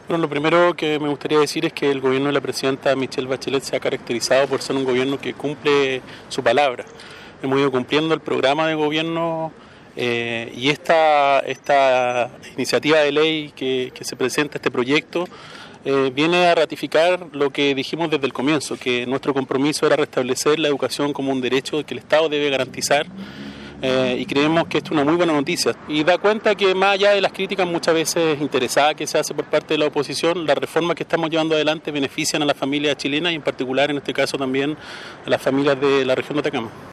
Bueno, lo primero que me gustaría decir es que el gobierno de la presidenta Michelle Bachelet se ha caracterizado por ser un gobierno que cumple su palabra. Hemos ido cumpliendo el programa de gobierno y esta iniciativa de ley que se presenta, este proyecto, viene a ratificar lo que dijimos desde el comienzo, que nuestro compromiso era restablecer la educación como un derecho que el Estado debe garantizar. Y creemos que esto es una muy buena noticia y da cuenta que más allá de las críticas muchas veces interesadas que se hace por parte de la oposición, las reformas que estamos llevando adelante benefician a las familias chilenas y en particular en este caso también a las familias de la región de Atacama.